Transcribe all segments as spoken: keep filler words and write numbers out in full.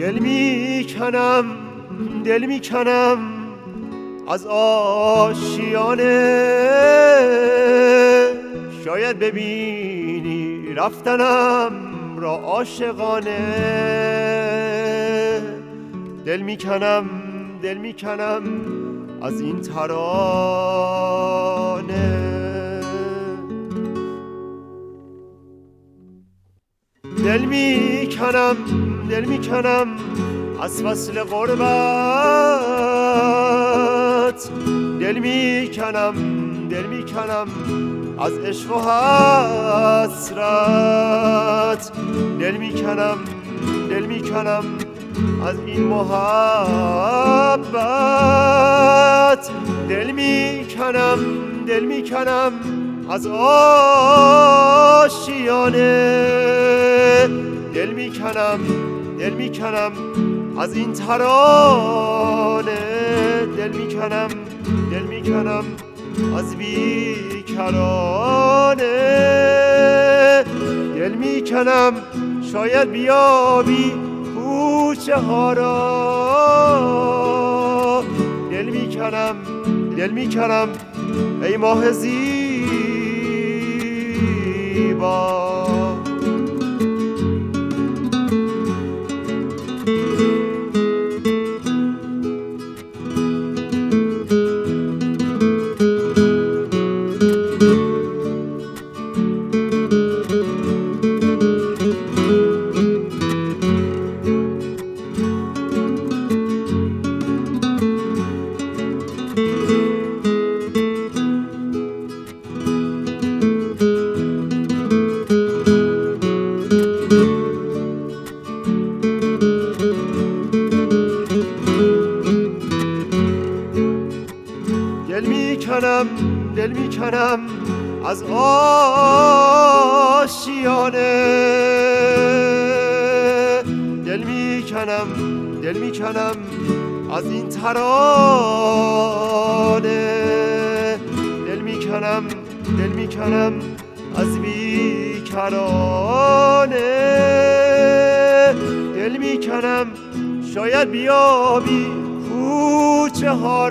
دل میکنم دل میکنم از آشیانه، شاید ببینی رفتنم را عاشقانه. دل میکنم دل میکنم از این ترانه. دل میکنم دل میکنم از فصل غربت، دل میکنم دل میکنم از عشق و حسرت. دل میکنم دل میکنم از این محبت. دل میکنم دل میکنم از آشیانه. دل میکنم دل میکنم از این ترانه. دل میکنم دل میکنم از بیکرانه. دل میکنم شاید بیابی کوچه ها را. دل میکنم دل میکنم ای ماه زیبا. دل میکنم از آشیانه. دل میکنم دل میکنم از این ترانه. دل میکنم دل میکنم از بیکرانه. دل میکنم شاید بیابی کوچه ها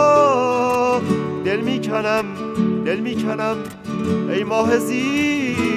را. دل میکنم دل میکنم ای ماه زیبا.